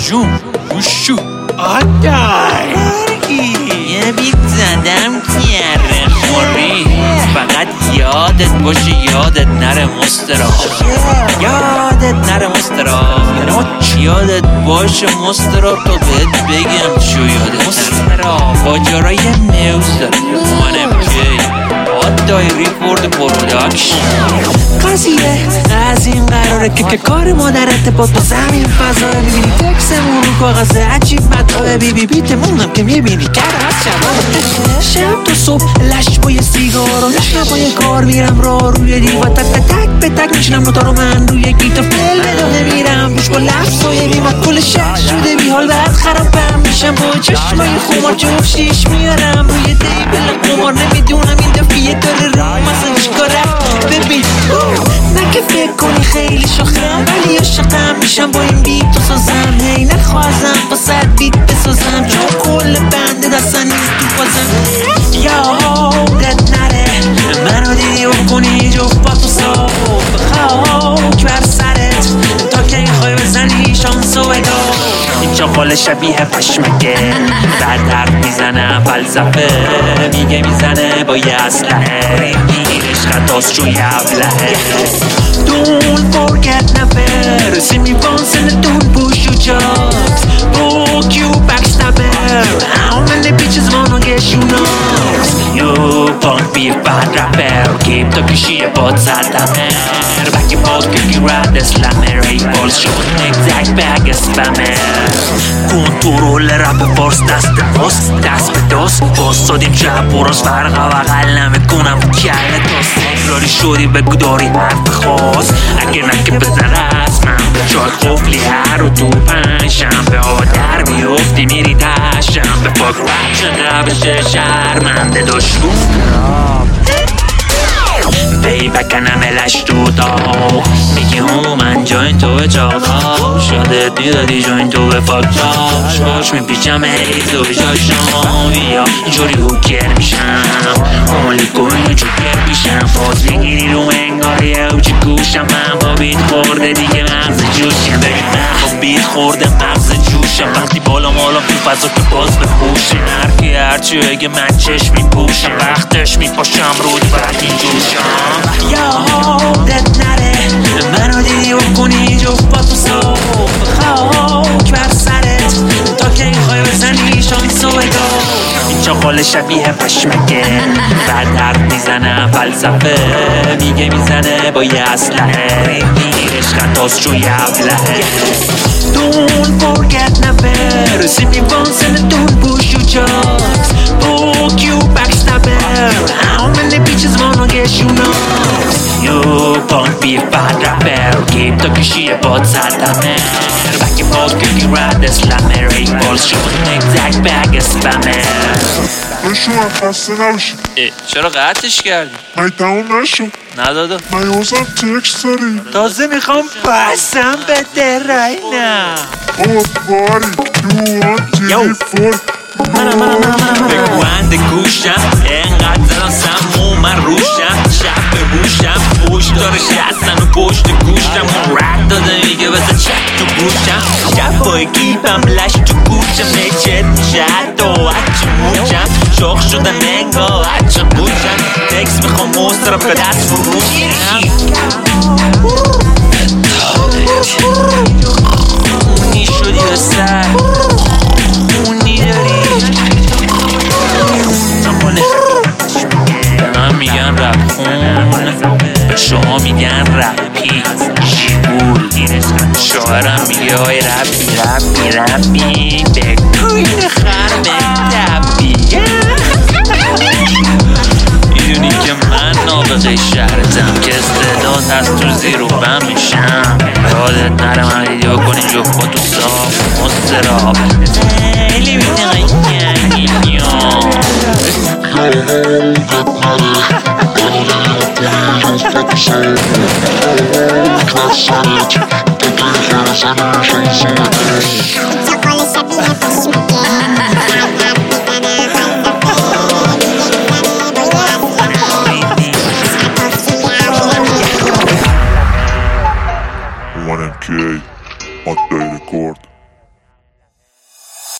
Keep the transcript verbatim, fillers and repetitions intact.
جون گوشو آدای یه بیت زدم تیره خوری، فقط یادت باشه یادت نره مسترا، یادت نره مسترا، یادت باشه مسترا تا بهت بگم شو یادت مسترا با جارای موز داره منم کی آدای ریپورد پروداکشن. قضیه از این قراره که که کار مادرت با تو زمین فضا میبینی تکسمون رو کاغذ عجیب مطابه بی بی بیتمونم که میبینی کرد شب شب تا صبح لش با یه سیگار و نشنم با یه کار میرم را روی دیوار تک تک تک به تک میشنم نوتا رو من روی گیتا فل بداهه میرم روش با لفظ و یه بیمت کل شش شده بی حال بعد خرابم میشم با چشمای خمار جفت شیش میارم روی دیبل قمار نمیدونم این دفعه داره رو مثلا چیکاره ببین نه که فکر کنی خیلی شاخم ولی عاشقم میشم با این بیت و سازم هی نخوازم با صد بیت بسازم چون کل بنده دستن نیست تو بازم یادت نره منو دیدی بکنی جفت با تو صاف خاک بر سرت تا که میخوای بزنی شانس و بدا اینجا قال شبیه پشمکه بعد حرف میزنه فلسفه میگه میزنه با یه اسلحه این عشق داستشوی ابلهه Don't forget never See me once and don't push you just Book you backstabber How many bitches wanna get you nuts You punk be bad rapper Keep talking shit about Sadamer Back your mouth kick you right the slammer Eight balls show exact bag spammer کنترل رپ فارس دست راست دست به دست باستادیم چپ و راست فرقا بغل نمیکنم کله تاست تکراری شدی بگو داری حرف خواست اگه نکه بزن رسمم شاید قفلی هر و تو پنج شنبه ها در بیفتی میری تشم به پاک رپ شده بشه شرمنده داشتون بیبک نملش تو تا میگی او من جاین تو چاقا شادت میدادی جاین تو به فاک چاش باش میپیچم هیز و جاشم بیا اینجوری هوکر میشم اولی کنی چوکر میشم فاز میگیری رو انگاری او چی گوشم من با بیت خورده دیگه مغز جوشم ببین من با بیت خورده مغز جوشم وقتی بالا مالا تو فضا که باز به خوشم هرکی هرچی بگه من چشم میپوشم وقتش میپاشم رود بعد این جوشم یادت نره منو دیدی بکنی جفت با تو صاف خاک بر سرت تا که میخوای بزنی شانس و بدا اینجا قال شبیه پشمکه بعد حرف میزنه فلسفه میگه میزنه با یه اسلحه این عشق داستشوی ابلهه Don't forget never See me once and don't push you just Book you backstabber How many bitches wanna get you nuts You punk be bad rapper Keep talking shit about Sadamer Back your mouth kick you right the slammer Eight balls show exact bag spammer بشو من خسته نباشی چرا قطعش کردی؟ من تموم نشو ندادا من یوزم تکس داری تازه میخوام بسم بده راینا بابا باری دو آن تیوی فور منم منم منم منم بگو بند گوشم اینقدر زدم سمو من روشم شب به روشم پشت داره شستن و پشت گوشم اون رد داده میگه بزن چک تو گوشم شب با گیبم لش تو گوشم نیچت میشه حتی هرچی موچم شاخ شدن انگا هرچی گوشم تکس میخوام مسترم به دست فروشم خونی شدی به سر خونی داری من میگن رپ خون شما میگن رپی شیبول شاعرم میگه های رپی رپی رپی بکوین خرم دبی میدونی که من نابغه شهرتم که استعداد هست تو زیرو بم میشم یادت نره من دیدی بکنی جفت با تو صاف مستراب خیلی میدونی کنی Class on it, the game has an